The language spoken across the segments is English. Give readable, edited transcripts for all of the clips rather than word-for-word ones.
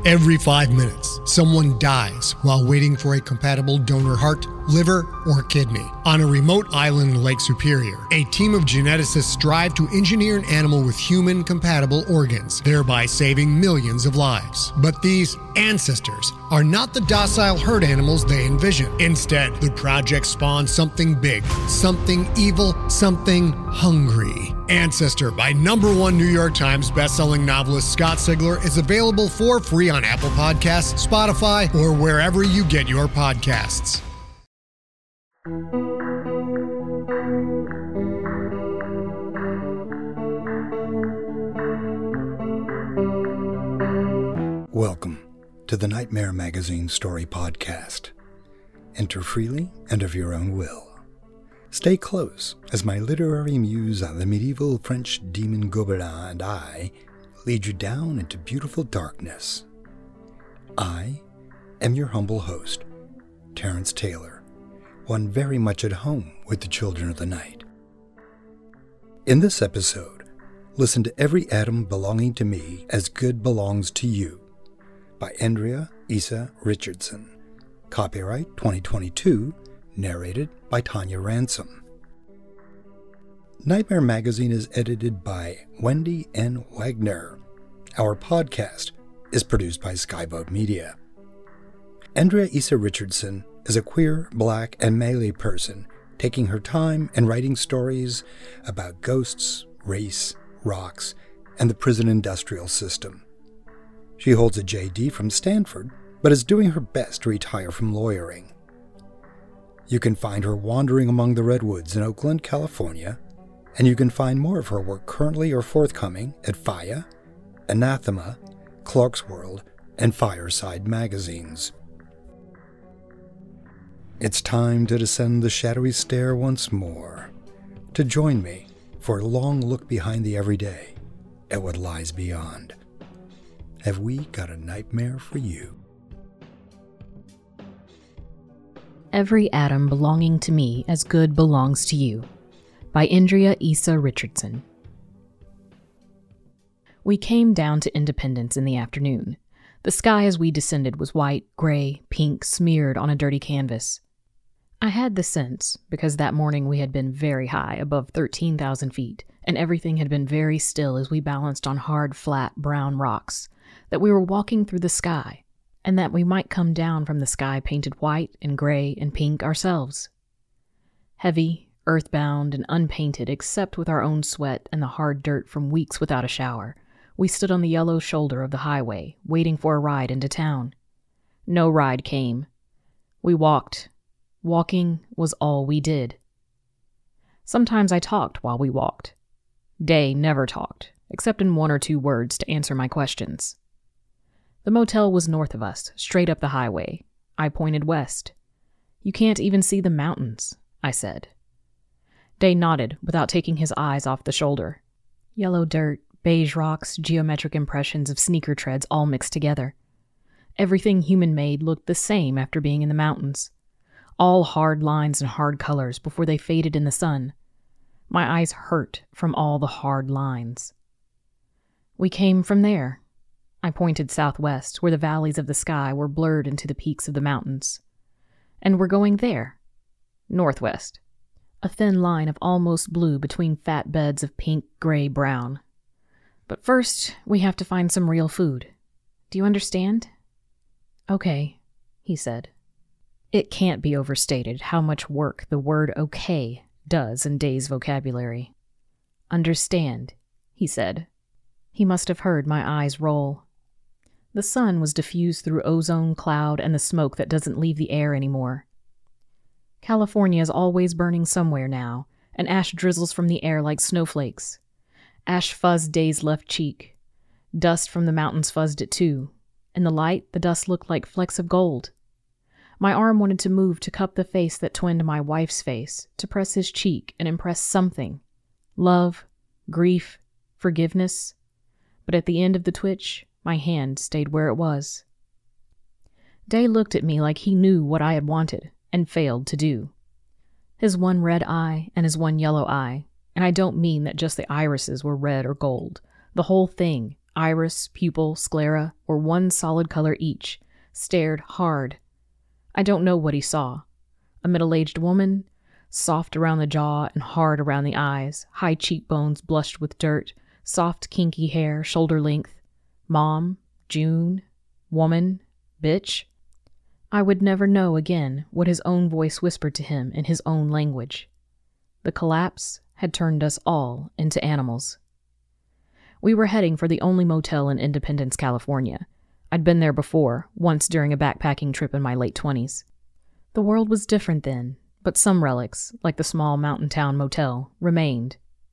Every 5 minutes, someone dies while waiting for a compatible donor heart, liver, or kidney. On a remote island in Lake Superior, a team of geneticists strive to engineer an animal with human-compatible organs, thereby saving millions of lives. But these ancestors are not the docile herd animals they envision. Instead, the project spawns something big, something evil, something hungry. Ancestor by #1 New York Times bestselling novelist Scott Sigler is available for free on Apple Podcasts, Spotify, or wherever you get your podcasts. Welcome to the Nightmare Magazine Story Podcast. Enter freely and of your own will. Stay close as my literary muse, the medieval French demon Gobelin, and I lead you down into beautiful darkness. I am your humble host, Terrence Taylor, one very much at home with the children of the night. In this episode, listen to Every Atom Belonging to Me as Good Belongs to You by Andrea Issa Richardson. Copyright 2022, narrated by Tanya Ransom. Nightmare Magazine is edited by Wendy N. Wagner. Our podcast is produced by Skyboat Media. Andrea Issa Richardson is a queer, black, and Malay person taking her time and writing stories about ghosts, race, rocks, and the prison industrial system. She holds a JD from Stanford, but is doing her best to retire from lawyering. You can find her wandering among the redwoods in Oakland, California, and you can find more of her work currently or forthcoming at Faya, Anathema, Clarkesworld, and Fireside magazines. It's time to descend the shadowy stair once more, to join me for a long look behind the everyday at what lies beyond. Have we got a nightmare for you? Every Atom Belonging to Me as Good Belongs to You by Andrea Issa Richardson. We came down to Independence in the afternoon. The sky as we descended was white, gray, pink, smeared on a dirty canvas. I had the sense, because that morning we had been very high, above 13,000 feet, and everything had been very still as we balanced on hard, flat, brown rocks, that we were walking through the sky, and that we might come down from the sky painted white and gray and pink ourselves. Heavy, earthbound, and unpainted except with our own sweat and the hard dirt from weeks without a shower, we stood on the yellow shoulder of the highway, waiting for a ride into town. No ride came. We walked. Walking was all we did. Sometimes I talked while we walked. Day never talked, except in 1 or 2 words to answer my questions. The motel was north of us, straight up the highway. I pointed west. "You can't even see the mountains," I said. Day nodded without taking his eyes off the shoulder. Yellow dirt, beige rocks, geometric impressions of sneaker treads all mixed together. Everything human-made looked the same after being in the mountains. All hard lines and hard colors before they faded in the sun. My eyes hurt from all the hard lines. We came from there. I pointed southwest, where the valleys of the sky were blurred into the peaks of the mountains. And we're going there. Northwest. A thin line of almost blue between fat beds of pink, gray, brown. But first, we have to find some real food. Do you understand? Okay, he said. It can't be overstated how much work the word okay does in Day's vocabulary. Understand, he said. He must have heard my eyes roll. The sun was diffused through ozone cloud and the smoke that doesn't leave the air anymore. California is always burning somewhere now, and ash drizzles from the air like snowflakes. Ash fuzzed Day's left cheek. Dust from the mountains fuzzed it too. In the light, the dust looked like flecks of gold. My arm wanted to move to cup the face that twinned my wife's face, to press his cheek and impress something. Love, grief, forgiveness. But at the end of the twitch, my hand stayed where it was. Day looked at me like he knew what I had wanted and failed to do. His one red eye and his one yellow eye, and I don't mean that just the irises were red or gold. The whole thing, iris, pupil, sclera, or one solid color each, stared hard. I don't know what he saw. A middle-aged woman, soft around the jaw and hard around the eyes, high cheekbones blushed with dirt, soft kinky hair, shoulder length. Mom, June, woman, bitch. I would never know again what his own voice whispered to him in his own language. The collapse had turned us all into animals. We were heading for the only motel in Independence, California. I'd been there before, once during a backpacking trip in my late 20s. The world was different then, but some relics, like the small mountain town motel, remained.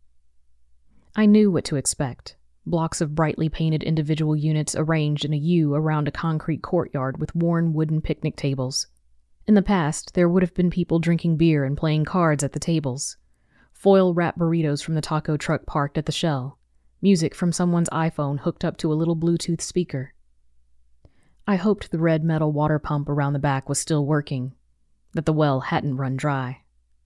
I knew what to expect. Blocks of brightly painted individual units arranged in a U around a concrete courtyard with worn wooden picnic tables. In the past, there would have been people drinking beer and playing cards at the tables. Foil-wrapped burritos from the taco truck parked at the Shell. Music from someone's iPhone hooked up to a little Bluetooth speaker. I hoped the red metal water pump around the back was still working, that the well hadn't run dry.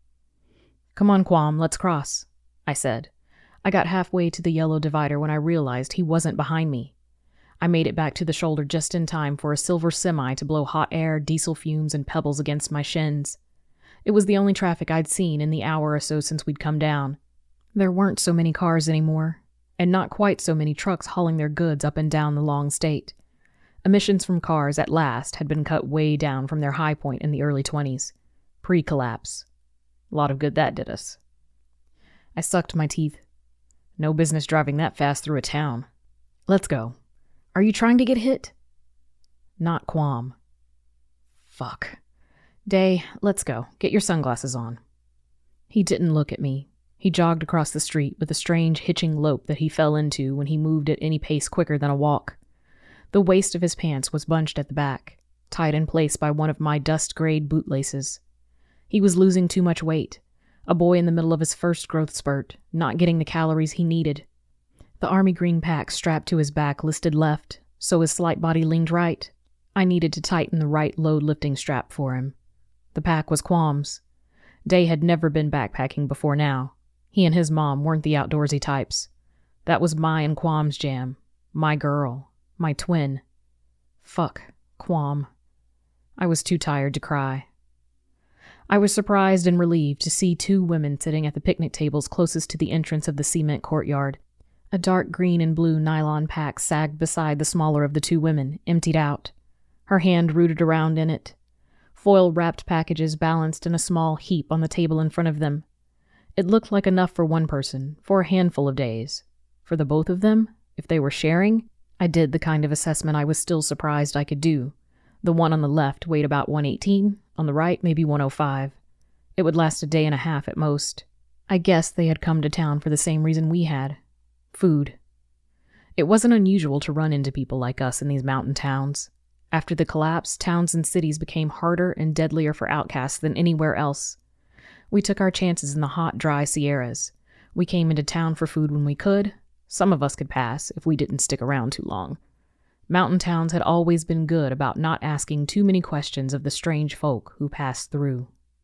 "Come on, Quam, let's cross," I said. I got halfway to the yellow divider when I realized he wasn't behind me. I made it back to the shoulder just in time for a silver semi to blow hot air, diesel fumes, and pebbles against my shins. It was the only traffic I'd seen in the hour or so since we'd come down. There weren't so many cars anymore, and not quite so many trucks hauling their goods up and down the long state. Emissions from cars, at last, had been cut way down from their high point in the early 20s. Pre-collapse. A lot of good that did us. I sucked my teeth. No business driving that fast through a town. "Let's go. Are you trying to get hit?" "Not Quam." "Fuck. Day, let's go. Get your sunglasses on." He didn't look at me. He jogged across the street with a strange hitching lope that he fell into when he moved at any pace quicker than a walk. The waist of his pants was bunched at the back, tied in place by one of my dust-grayed bootlaces. He was losing too much weight. A boy in the middle of his first growth spurt, not getting the calories he needed. The army green pack strapped to his back listed left, so his slight body leaned right. I needed to tighten the right load-lifting strap for him. The pack was Quam's. Day had never been backpacking before now. He and his mom weren't the outdoorsy types. That was my and Quam's jam. My girl. My twin. Fuck. Quam. I was too tired to cry. I was surprised and relieved to see two women sitting at the picnic tables closest to the entrance of the cement courtyard. A dark green and blue nylon pack sagged beside the smaller of the two women, emptied out. Her hand rooted around in it. Foil-wrapped packages balanced in a small heap on the table in front of them. It looked like enough for one person, for a handful of days. For the both of them, if they were sharing, I did the kind of assessment I was still surprised I could do. The one on the left weighed about 118, on the right maybe 105. It would last a day and a half at most. I guessed they had come to town for the same reason we had. Food. It wasn't unusual to run into people like us in these mountain towns. After the collapse, towns and cities became harder and deadlier for outcasts than anywhere else. We took our chances in the hot, dry Sierras. We came into town for food when we could. Some of us could pass if we didn't stick around too long. Mountain towns had always been good about not asking too many questions of the strange folk who passed through.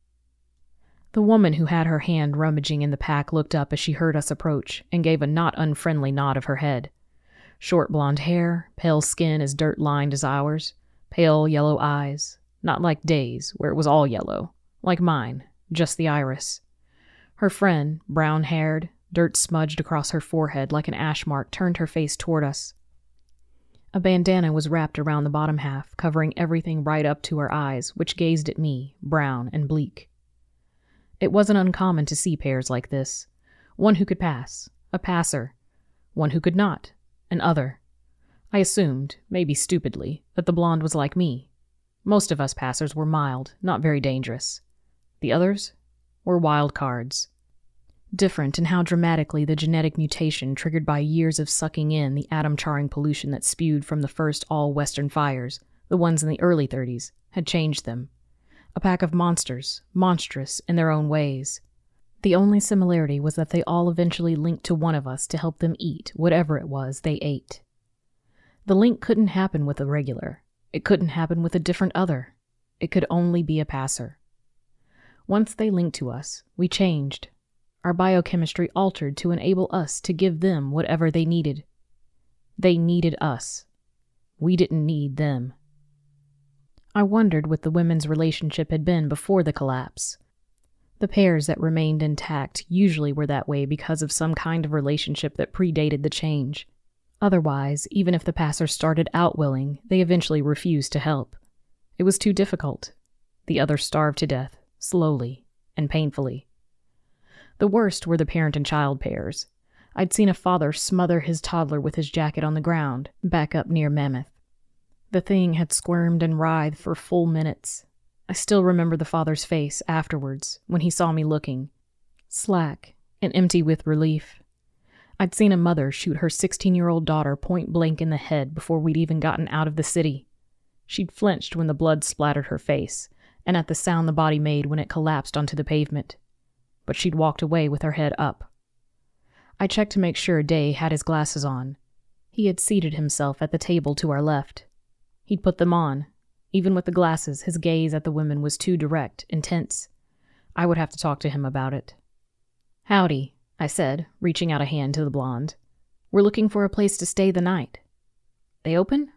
The woman who had her hand rummaging in the pack looked up as she heard us approach and gave a not unfriendly nod of her head. Short blonde hair, pale skin as dirt-lined as ours, pale yellow eyes, not like Day's, where it was all yellow, like mine, just the iris. Her friend, brown-haired, dirt smudged across her forehead like an ash mark, turned her face toward us. A bandana was wrapped around the bottom half, covering everything right up to her eyes, which gazed at me, brown and bleak. It wasn't uncommon to see pairs like this. One who could pass, a passer. One who could not, an other. I assumed, maybe stupidly, that the blonde was like me. Most of us passers were mild, not very dangerous. The others were wild cards. Different in how dramatically the genetic mutation triggered by years of sucking in the atom-charring pollution that spewed from the first all-Western fires, the ones in the early 30s, had changed them. A pack of monsters, monstrous in their own ways. The only similarity was that they all eventually linked to one of us to help them eat whatever it was they ate. The link couldn't happen with a regular. It couldn't happen with a different other. It could only be a passer. Once they linked to us, we changed. Our biochemistry altered to enable us to give them whatever they needed. They needed us. We didn't need them. I wondered what the women's relationship had been before the collapse. The pairs that remained intact usually were that way because of some kind of relationship that predated the change. Otherwise, even if the passers started out willing, they eventually refused to help. It was too difficult. The others starved to death, slowly and painfully. The worst were the parent and child pairs. I'd seen a father smother his toddler with his jacket on the ground, back up near Mammoth. The thing had squirmed and writhed for full minutes. I still remember the father's face afterwards, when he saw me looking. Slack and empty with relief. I'd seen a mother shoot her 16-year-old daughter point blank in the head before we'd even gotten out of the city. She'd flinched when the blood splattered her face, and at the sound the body made when it collapsed onto the pavement. But she'd walked away with her head up. I checked to make sure Day had his glasses on. He had seated himself at the table to our left. He'd put them on. Even with the glasses, his gaze at the women was too direct, intense. I would have to talk to him about it. "Howdy," I said, reaching out a hand to the blonde. "We're looking for a place to stay the night. They open?"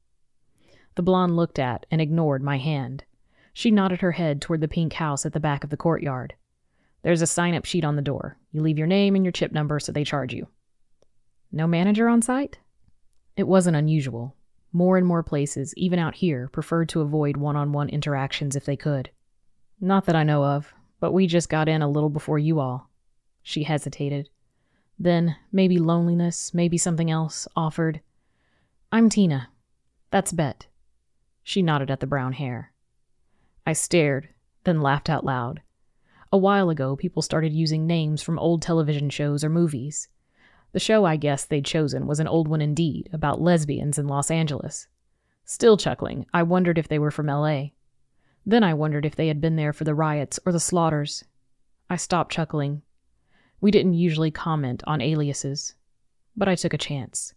The blonde looked at and ignored my hand. She nodded her head toward the pink house at the back of the courtyard. "There's a sign-up sheet on the door. You leave your name and your chip number so they charge you." "No manager on site?" It wasn't unusual. More and more places, even out here, preferred to avoid one-on-one interactions if they could. "Not that I know of, but we just got in a little before you all." She hesitated. Then, maybe loneliness, maybe something else, offered, "I'm Tina. That's Bet." She nodded at the brown hair. I stared, then laughed out loud. A while ago, people started using names from old television shows or movies. The show I guessed they'd chosen was an old one indeed, about lesbians in Los Angeles. Still chuckling, I wondered if they were from L.A. Then I wondered if they had been there for the riots or the slaughters. I stopped chuckling. We didn't usually comment on aliases, but I took a chance.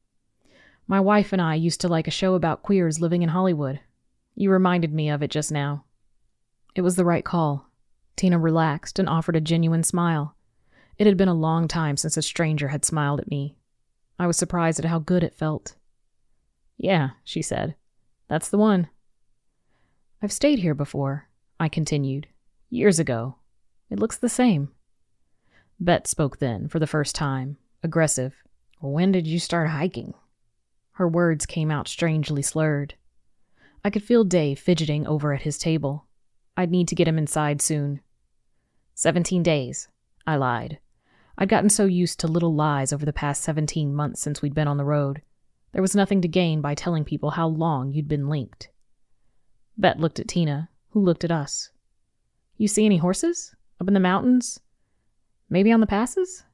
"My wife and I used to like a show about queers living in Hollywood. You reminded me of it just now." It was the right call. Tina relaxed and offered a genuine smile. It had been a long time since a stranger had smiled at me. I was surprised at how good it felt. "Yeah," she said. "That's the one." "I've stayed here before," I continued. "Years ago. It looks the same." Bet spoke then, for the first time, aggressive. "When did you start hiking?" Her words came out strangely slurred. I could feel Dave fidgeting over at his table. I'd need to get him inside soon. 17 days, I lied. I'd gotten so used to little lies over the past 17 months since we'd been on the road. There was nothing to gain by telling people how long you'd been linked. Bet looked at Tina, who looked at us. "You see any horses? Up in the mountains? Maybe on the passes?"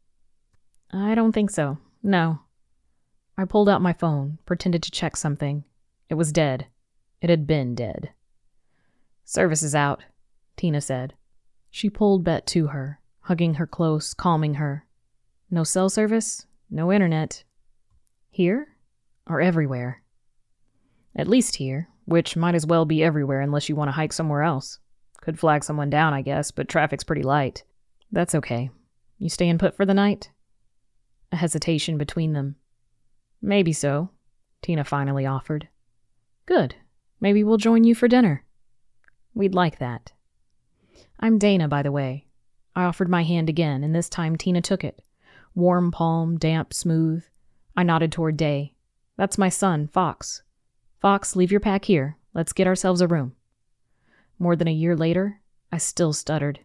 "I don't think so. No." I pulled out my phone, pretended to check something. It was dead. It had been dead. "Service is out," Tina said. She pulled Bet to her, hugging her close, calming her. "No cell service? No internet? Here? Or everywhere?" "At least here, which might as well be everywhere unless you want to hike somewhere else. Could flag someone down, I guess, but traffic's pretty light." "That's okay. You staying put for the night?" A hesitation between them. "Maybe so," Tina finally offered. "Good. Maybe we'll join you for dinner." "We'd like that." "I'm Dana, by the way." I offered my hand again, and this time Tina took it. Warm palm, damp, smooth. I nodded toward Day. "That's my son, Fox. Fox, leave your pack here. Let's get ourselves a room." More than a year later, I still stuttered.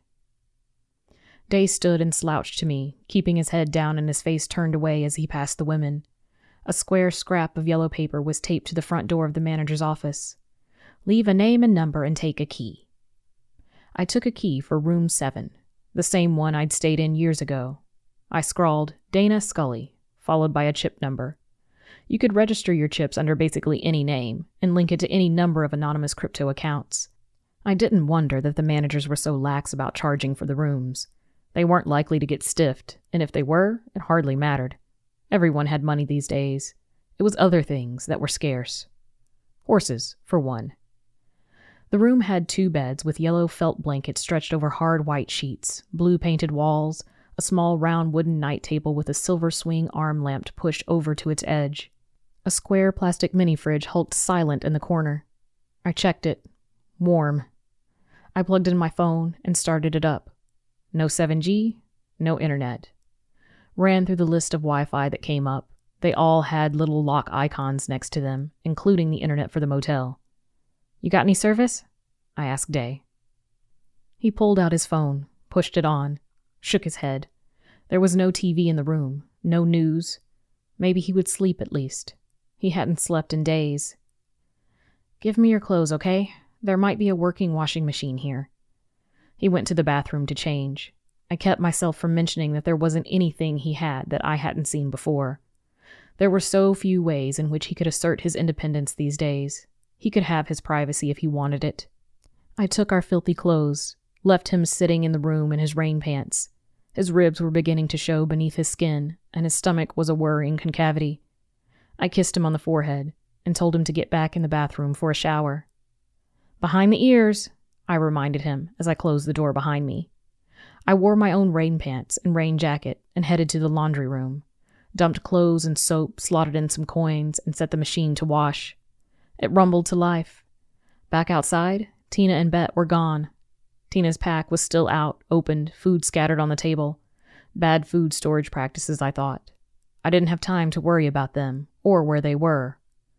Day stood and slouched to me, keeping his head down and his face turned away as he passed the women. A square scrap of yellow paper was taped to the front door of the manager's office. "Leave a name and number and take a key." I took a key for room 7, the same one I'd stayed in years ago. I scrawled Dana Scully, followed by a chip number. You could register your chips under basically any name and link it to any number of anonymous crypto accounts. I didn't wonder that the managers were so lax about charging for the rooms. They weren't likely to get stiffed, and if they were, it hardly mattered. Everyone had money these days. It was other things that were scarce. Horses, for one. The room had 2 beds with yellow felt blankets stretched over hard white sheets, blue painted walls, a small round wooden night table with a silver swing arm lamp pushed over to its edge. A square plastic mini-fridge hulked silent in the corner. I checked it. Warm. I plugged in my phone and started it up. No 7G, no internet. Ran through the list of Wi-Fi that came up. They all had little lock icons next to them, including the internet for the motel. "You got any service?" I asked Day. He pulled out his phone, pushed it on, shook his head. There was no TV in the room, no news. Maybe he would sleep at least. He hadn't slept in days. "Give me your clothes, okay? There might be a working washing machine here." He went to the bathroom to change. I kept myself from mentioning that there wasn't anything he had that I hadn't seen before. There were so few ways in which he could assert his independence these days. He could have his privacy if he wanted it. I took our filthy clothes, left him sitting in the room in his rain pants. His ribs were beginning to show beneath his skin, and his stomach was a worrying concavity. I kissed him on the forehead and told him to get back in the bathroom for a shower. "Behind the ears," I reminded him as I closed the door behind me. I wore my own rain pants and rain jacket and headed to the laundry room, dumped clothes and soap, slotted in some coins, and set the machine to wash. It rumbled to life. Back outside, Tina and Bet were gone. Tina's pack was still out, opened, food scattered on the table. Bad food storage practices, I thought. I didn't have time to worry about them, or where they were.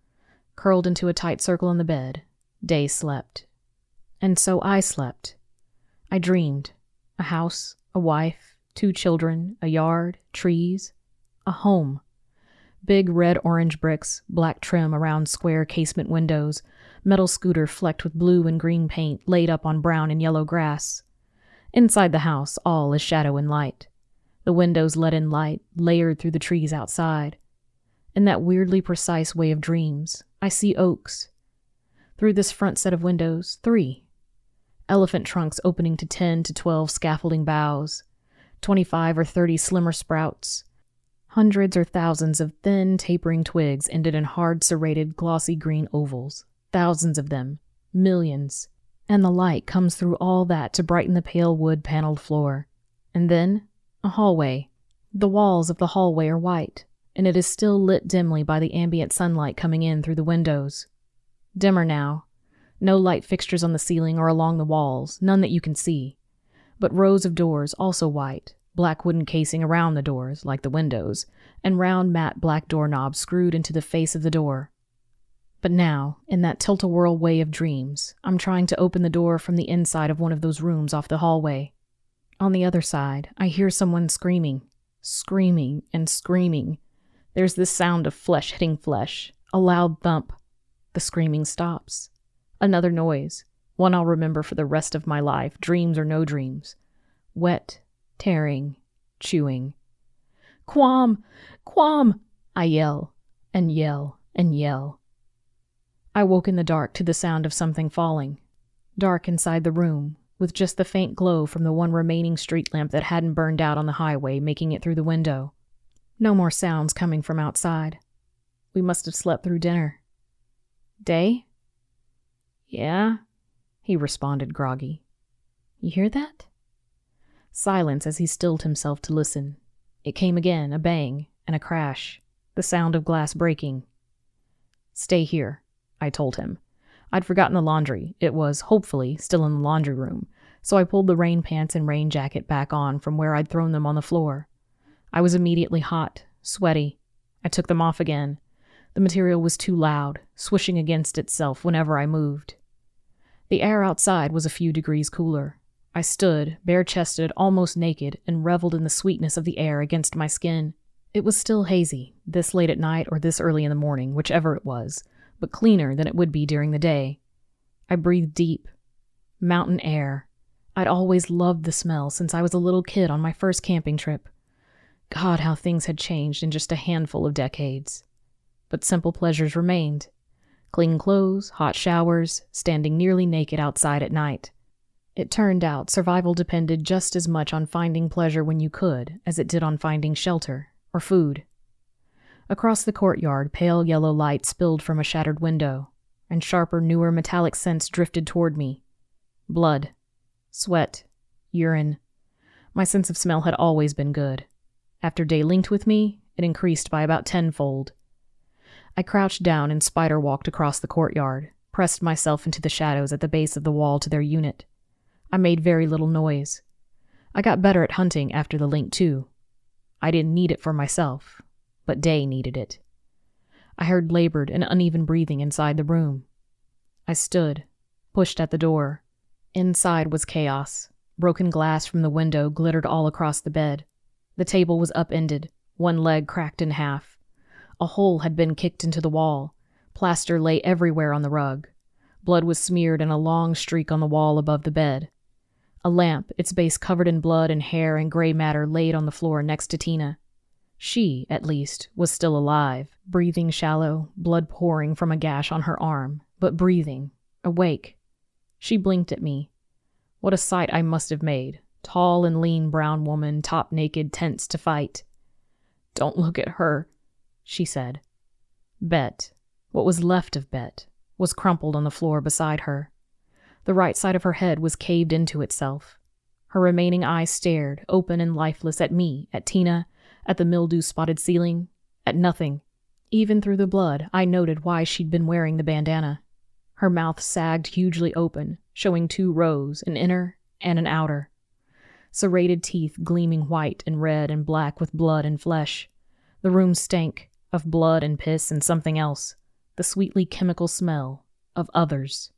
Curled into a tight circle in the bed, Day slept. And so I slept. I dreamed. A house, a wife, 2 children, a yard, trees, a home. Big red-orange bricks, black trim around square casement windows, metal scooter flecked with blue and green paint laid up on brown and yellow grass. Inside the house, all is shadow and light. The windows let in light, layered through the trees outside. In that weirdly precise way of dreams, I see oaks. Through this front set of windows, 3. Elephant trunks opening to 10 to 12 scaffolding boughs, 25 or 30 slimmer sprouts. Hundreds or thousands of thin, tapering twigs ended in hard, serrated, glossy green ovals. Thousands of them. Millions. And the light comes through all that to brighten the pale wood-paneled floor. And then, a hallway. The walls of the hallway are white, and it is still lit dimly by the ambient sunlight coming in through the windows. Dimmer now. No light fixtures on the ceiling or along the walls, none that you can see. But rows of doors, also white. Black wooden casing around the doors, like the windows, and round matte black doorknobs screwed into the face of the door. But now, in that tilt-a-whirl way of dreams, I'm trying to open the door from the inside of one of those rooms off the hallway. On the other side, I hear someone screaming. Screaming and screaming. There's this sound of flesh hitting flesh, a loud thump. The screaming stops. Another noise, one I'll remember for the rest of my life, dreams or no dreams. Wet, tearing, chewing. "Quam! Quam!" I yell, and yell, and yell. I woke in the dark to the sound of something falling. Dark inside the room, with just the faint glow from the one remaining street lamp that hadn't burned out on the highway making it through the window. No more sounds coming from outside. We must have slept through dinner. "Day?" "Yeah?" he responded groggy. "You hear that?" Silence as he stilled himself to listen. It came again, a bang and a crash, the sound of glass breaking. "Stay here," I told him. I'd forgotten the laundry. It was, hopefully, still in the laundry room, so I pulled the rain pants and rain jacket back on from where I'd thrown them on the floor. I was immediately hot, sweaty. I took them off again. The material was too loud, swishing against itself whenever I moved. The air outside was a few degrees cooler. I stood, bare-chested, almost naked, and reveled in the sweetness of the air against my skin. It was still hazy, this late at night or this early in the morning, whichever it was, but cleaner than it would be during the day. I breathed deep. Mountain air. I'd always loved the smell since I was a little kid on my first camping trip. God, how things had changed in just a handful of decades. But simple pleasures remained. Clean clothes, hot showers, standing nearly naked outside at night. It turned out survival depended just as much on finding pleasure when you could as it did on finding shelter or food. Across the courtyard, pale yellow light spilled from a shattered window, and sharper, newer metallic scents drifted toward me. Blood. Sweat. Urine. My sense of smell had always been good. After Day linked with me, it increased by about tenfold. I crouched down and spider-walked across the courtyard, pressed myself into the shadows at the base of the wall to their unit. I made very little noise. I got better at hunting after the link, too. I didn't need it for myself, but Day needed it. I heard labored and uneven breathing inside the room. I stood, pushed at the door. Inside was chaos. Broken glass from the window glittered all across the bed. The table was upended, one leg cracked in half. A hole had been kicked into the wall. Plaster lay everywhere on the rug. Blood was smeared in a long streak on the wall above the bed. A lamp, its base covered in blood and hair and gray matter, laid on the floor next to Tina. She, at least, was still alive, breathing shallow, blood pouring from a gash on her arm, but breathing, awake. She blinked at me. What a sight I must have made. Tall and lean brown woman, top naked, tense to fight. "Don't look at her," she said. Bet, what was left of Bet, was crumpled on the floor beside her. The right side of her head was caved into itself. Her remaining eyes stared, open and lifeless, at me, at Tina, at the mildew-spotted ceiling, at nothing. Even through the blood, I noted why she'd been wearing the bandana. Her mouth sagged hugely open, showing 2 rows, an inner and an outer. Serrated teeth gleaming white and red and black with blood and flesh. The room stank, of blood and piss and something else, the sweetly chemical smell of others.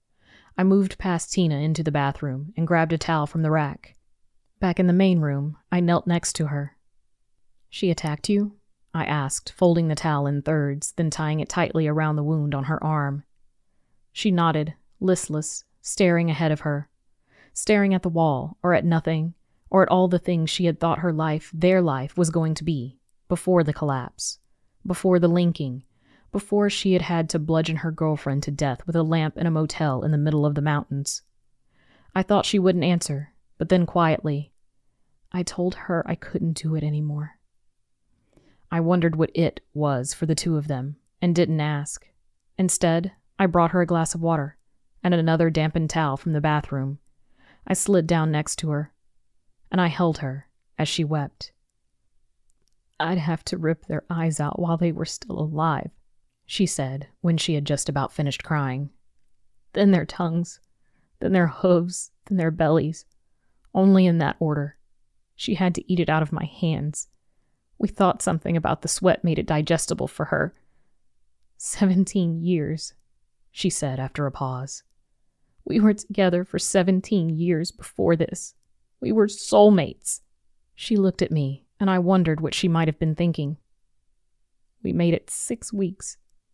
I moved past Tina into the bathroom and grabbed a towel from the rack. Back in the main room, I knelt next to her. "She attacked you?" I asked, folding the towel in thirds, then tying it tightly around the wound on her arm. She nodded, listless, staring ahead of her. Staring at the wall, or at nothing, or at all the things she had thought her life, their life, was going to be, before the collapse, before the linking, before she had had to bludgeon her girlfriend to death with a lamp in a motel in the middle of the mountains. I thought she wouldn't answer, but then quietly, "I told her I couldn't do it anymore." I wondered what it was for the two of them, and didn't ask. Instead, I brought her a glass of water, and another dampened towel from the bathroom. I slid down next to her, and I held her as she wept. "I'd have to rip their eyes out while they were still alive," she said when she had just about finished crying. "Then their tongues, then their hooves, then their bellies. Only in that order. She had to eat it out of my hands. We thought something about the sweat made it digestible for her. 17 years, she said after a pause. We were together for 17 years before this. We were soulmates." She looked at me, and I wondered what she might have been thinking. "We made it 6 weeks.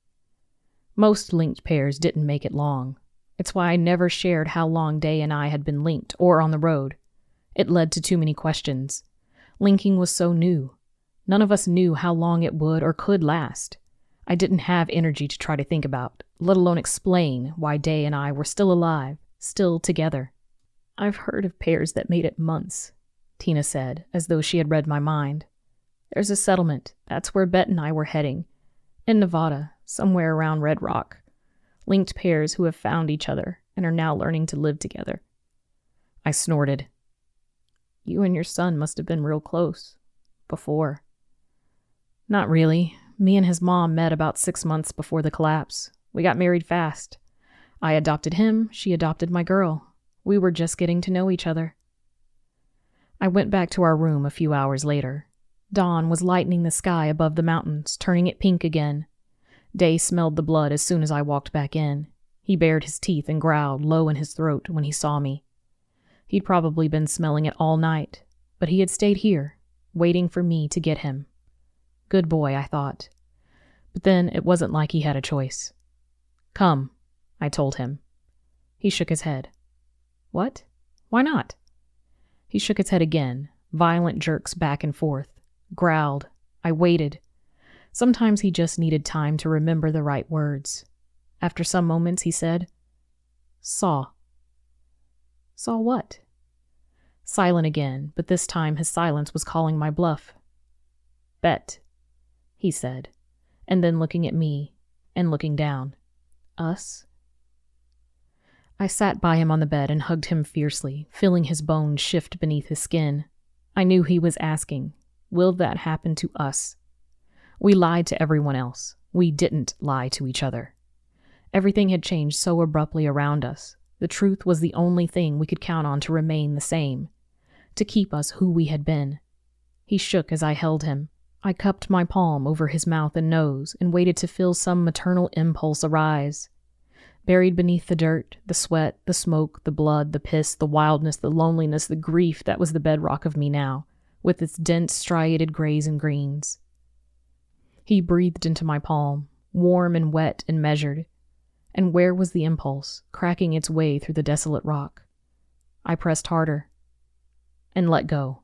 Most linked pairs didn't make it long. It's why I never shared how long Day and I had been linked or on the road. It led to too many questions. Linking was so new. None of us knew how long it would or could last. I didn't have energy to try to think about, let alone explain why Day and I were still alive, still together. "I've heard of pairs that made it months," Tina said, as though she had read my mind. "There's a settlement. That's where Bet and I were heading. In Nevada, somewhere around Red Rock. Linked pairs who have found each other and are now learning to live together." I snorted. "You and your son must have been real close. Before." "Not really. Me and his mom met about 6 months before the collapse. We got married fast. I adopted him, she adopted my girl. We were just getting to know each other." I went back to our room a few hours later. Dawn was lightening the sky above the mountains, turning it pink again. Day smelled the blood as soon as I walked back in. He bared his teeth and growled low in his throat when he saw me. He'd probably been smelling it all night, but he had stayed here, waiting for me to get him. Good boy, I thought. But then it wasn't like he had a choice. "Come," I told him. He shook his head. "What? Why not?" He shook his head again, violent jerks back and forth, growled. I waited. Sometimes he just needed time to remember the right words. After some moments, he said, "Saw." "Saw what?" Silent again, but this time his silence was calling my bluff. "Bet," he said, and then looking at me and looking down. "Us?" I sat by him on the bed and hugged him fiercely, feeling his bones shift beneath his skin. I knew he was asking, will that happen to us? We lied to everyone else. We didn't lie to each other. Everything had changed so abruptly around us. The truth was the only thing we could count on to remain the same, to keep us who we had been. He shook as I held him. I cupped my palm over his mouth and nose and waited to feel some maternal impulse arise. Buried beneath the dirt, the sweat, the smoke, the blood, the piss, the wildness, the loneliness, the grief that was the bedrock of me now, with its dense striated grays and greens. He breathed into my palm, warm and wet and measured. And where was the impulse, cracking its way through the desolate rock? I pressed harder. And let go.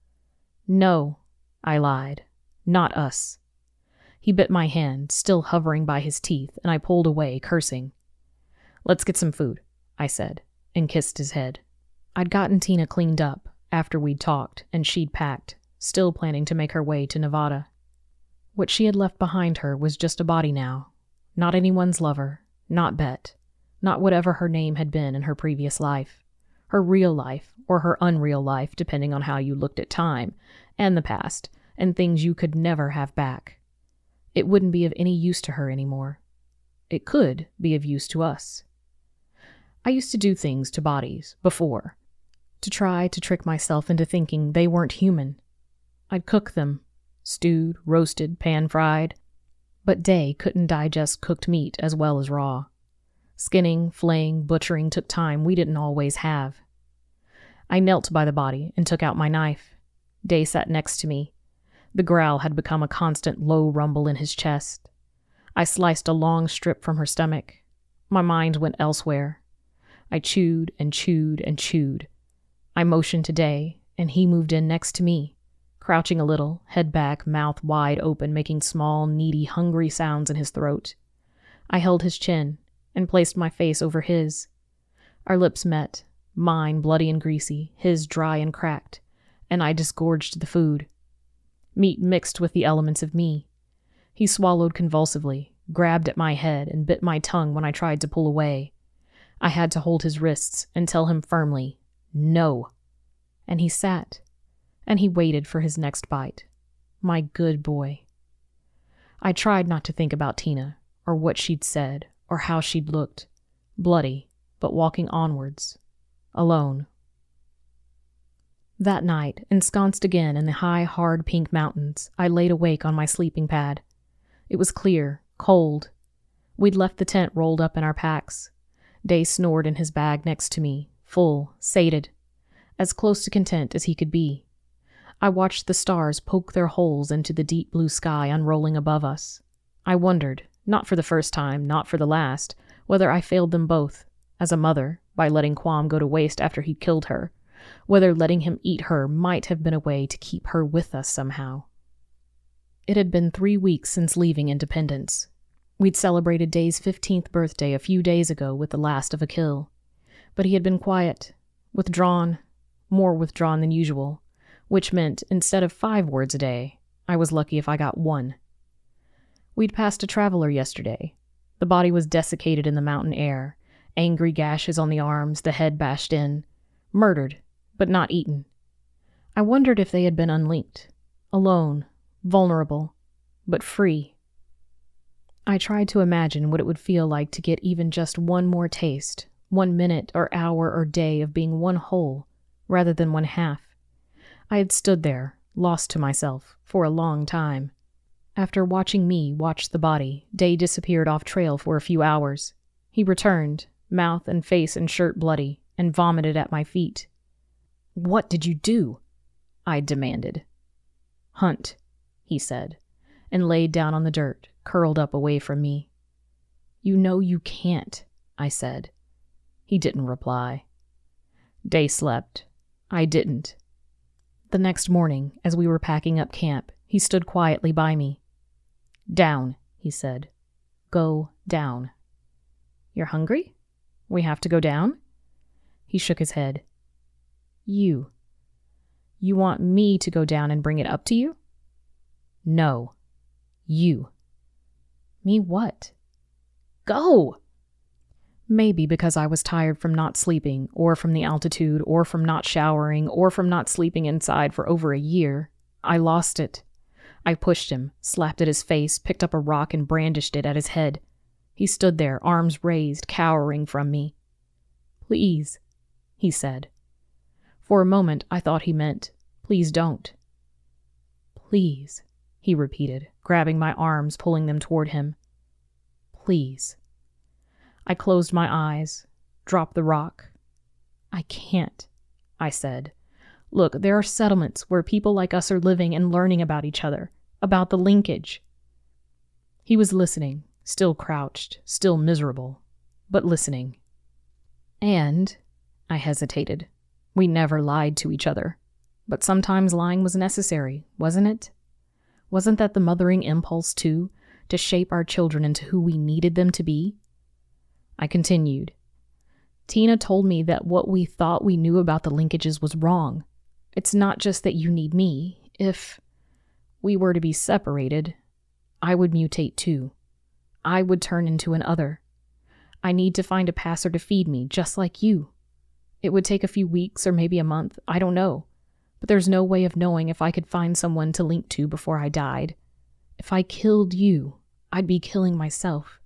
No, I lied. Not us. He bit my hand, still hovering by his teeth, and I pulled away, cursing. Let's get some food, I said, and kissed his head. I'd gotten Tina cleaned up after we'd talked, and she'd packed, still planning to make her way to Nevada. What she had left behind her was just a body now, not anyone's lover, not Bet, not whatever her name had been in her previous life, her real life or her unreal life, depending on how you looked at time and the past and things you could never have back. It wouldn't be of any use to her anymore. It could be of use to us. I used to do things to bodies before, to try to trick myself into thinking they weren't human. I'd cook them, stewed, roasted, pan-fried, but Day couldn't digest cooked meat as well as raw. Skinning, flaying, butchering took time we didn't always have. I knelt by the body and took out my knife. Day sat next to me. The growl had become a constant low rumble in his chest. I sliced a long strip from her stomach. My mind went elsewhere. I chewed and chewed and chewed. I motioned to Day, and he moved in next to me, crouching a little, head back, mouth wide open, making small, needy, hungry sounds in his throat. I held his chin and placed my face over his. Our lips met, mine bloody and greasy, his dry and cracked, and I disgorged the food. Meat mixed with the elements of me. He swallowed convulsively, grabbed at my head, and bit my tongue when I tried to pull away. I had to hold his wrists and tell him firmly, no. And he sat, and he waited for his next bite. My good boy. I tried not to think about Tina, or what she'd said, or how she'd looked, bloody, but walking onwards, alone. That night, ensconced again in the high, hard pink mountains, I laid awake on my sleeping pad. It was clear, cold. We'd left the tent rolled up in our packs. Day snored in his bag next to me, full, sated, as close to content as he could be. I watched the stars poke their holes into the deep blue sky unrolling above us. I wondered, not for the first time, not for the last, whether I failed them both, as a mother, by letting Quam go to waste after he'd killed her, whether letting him eat her might have been a way to keep her with us somehow. It had been 3 weeks since leaving Independence. We'd celebrated Day's 15th birthday a few days ago with the last of a kill, but he had been quiet, withdrawn, more withdrawn than usual, which meant instead of 5 words a day, I was lucky if I got 1. We'd passed a traveler yesterday. The body was desiccated in the mountain air, angry gashes on the arms, the head bashed in, murdered, but not eaten. I wondered if they had been unlinked, alone, vulnerable, but free. I tried to imagine what it would feel like to get even just one more taste, 1 minute or hour or day of being one whole, rather than one half. I had stood there, lost to myself, for a long time. After watching me watch the body, Day disappeared off trail for a few hours. He returned, mouth and face and shirt bloody, and vomited at my feet. "What did you do?" I demanded. "Hunt," he said, and laid down on the dirt, curled up away from me. "You know you can't," I said. He didn't reply. Day slept. I didn't. The next morning, as we were packing up camp, he stood quietly by me. "Down," he said. "Go down." "You're hungry? We have to go down?" He shook his head. You want me to go down and bring it up to you?" "No. You." "Me what?" "Go!" Maybe because I was tired from not sleeping, or from the altitude, or from not showering, or from not sleeping inside for over a year, I lost it. I pushed him, slapped at his face, picked up a rock and brandished it at his head. He stood there, arms raised, cowering from me. "Please," he said. For a moment I thought he meant, "Please don't." "Please," he repeated, grabbing my arms, pulling them toward him. "Please." I closed my eyes, dropped the rock. "I can't," I said. "Look, there are settlements where people like us are living and learning about each other, about the linkage." He was listening, still crouched, still miserable, but listening. "And," I hesitated, "we never lied to each other. But sometimes lying was necessary, wasn't it? Wasn't that the mothering impulse, too, to shape our children into who we needed them to be?" I continued. "Tina told me that what we thought we knew about the linkages was wrong. It's not just that you need me. If we were to be separated, I would mutate too. I would turn into an other. I need to find a passer to feed me, just like you. It would take a few weeks or maybe a month, I don't know. But there's no way of knowing if I could find someone to link to before I died. If I killed you, I'd be killing myself."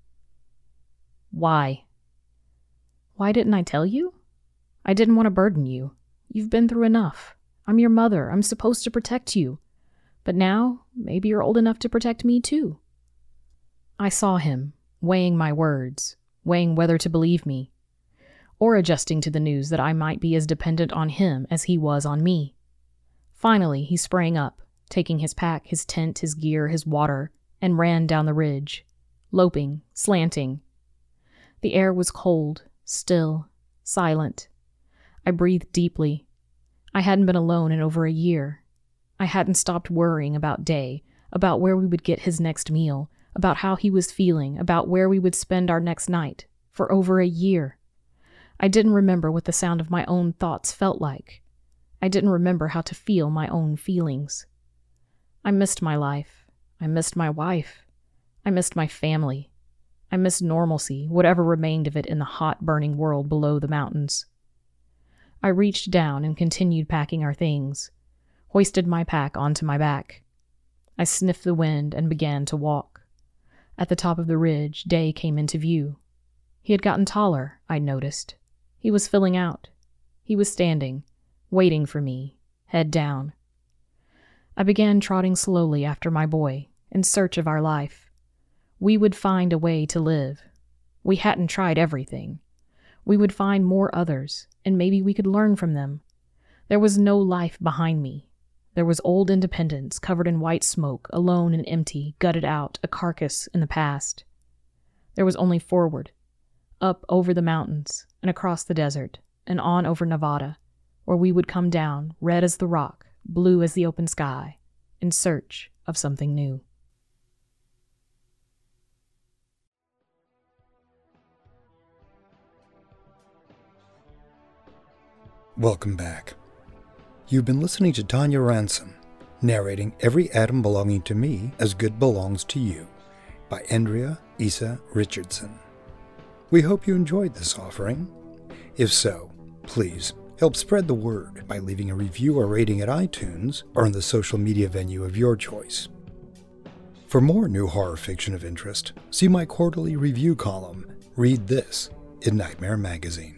"Why?" "Why didn't I tell you? I didn't want to burden you. You've been through enough. I'm your mother. I'm supposed to protect you. But now, maybe you're old enough to protect me too." I saw him, weighing my words, weighing whether to believe me, or adjusting to the news that I might be as dependent on him as he was on me. Finally, he sprang up, taking his pack, his tent, his gear, his water, and ran down the ridge, loping, slanting. The air was cold, still, silent. I breathed deeply. I hadn't been alone in over a year. I hadn't stopped worrying about Day, about where we would get his next meal, about how he was feeling, about where we would spend our next night, for over a year. I didn't remember what the sound of my own thoughts felt like. I didn't remember how to feel my own feelings. I missed my life. I missed my wife. I missed my family. I missed normalcy, whatever remained of it in the hot, burning world below the mountains. I reached down and continued packing our things, hoisted my pack onto my back. I sniffed the wind and began to walk. At the top of the ridge, Day came into view. He had gotten taller, I noticed. He was filling out. He was standing, waiting for me, head down. I began trotting slowly after my boy, in search of our life. We would find a way to live. We hadn't tried everything. We would find more others, and maybe we could learn from them. There was no life behind me. There was old Independence, covered in white smoke, alone and empty, gutted out, a carcass in the past. There was only forward, up over the mountains, and across the desert, and on over Nevada, where we would come down, red as the rock, blue as the open sky, in search of something new. Welcome back. You've been listening to Tanya Ransom, narrating Every Atom Belonging to Me as Good Belongs to You, by Andrea Issa Richardson. We hope you enjoyed this offering. If so, please help spread the word by leaving a review or rating at iTunes or on the social media venue of your choice. For more new horror fiction of interest, see my quarterly review column, Read This, in Nightmare Magazine.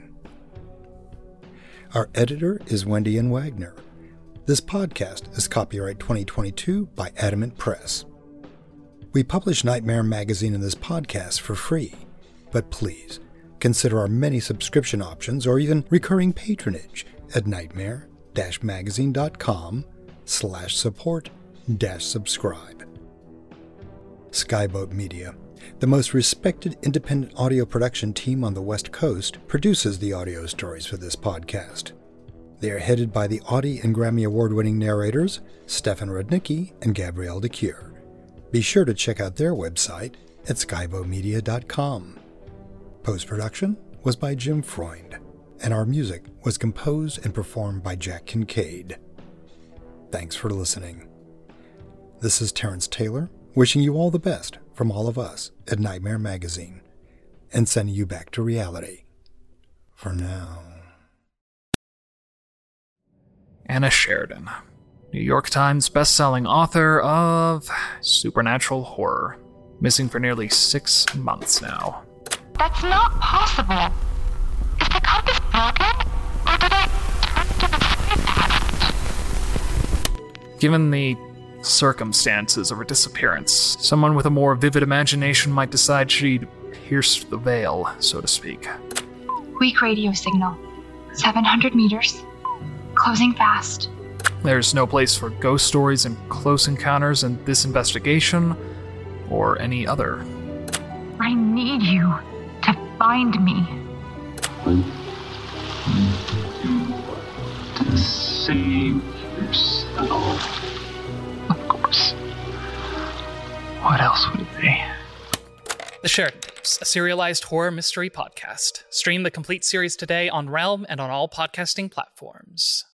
Our editor is Wendy N. Wagner. This podcast is copyright 2022 by Adamant Press. We publish Nightmare Magazine and this podcast for free, but please consider our many subscription options or even recurring patronage at nightmare-magazine.com/support-subscribe. Skyboat Media, the most respected independent audio production team on the West Coast, produces the audio stories for this podcast. They are headed by the Audie and Grammy Award-winning narrators Stefan Rudnicki and Gabrielle DeCure. Be sure to check out their website at skyboatmedia.com. Post-production was by Jim Freund, and our music was composed and performed by Jack Kincaid. Thanks for listening. This is Terrence Taylor, wishing you all the best from all of us at Nightmare Magazine. and sending you back to reality. For now. Anna Sheridan, New York Times bestselling author of supernatural horror, missing for nearly 6 months now. That's not possible. Is the compass broken? Or did I turn to the past? Given the circumstances of her disappearance, someone with a more vivid imagination might decide she'd pierced the veil, so to speak. Weak radio signal. 700 meters. Closing fast. There's no place for ghost stories and close encounters in this investigation, or any other. I need you to find me. To save yourself. Of course. What else would it be? The Sheridan Tapes, a serialized horror mystery podcast. Stream the complete series today on Realm and on all podcasting platforms.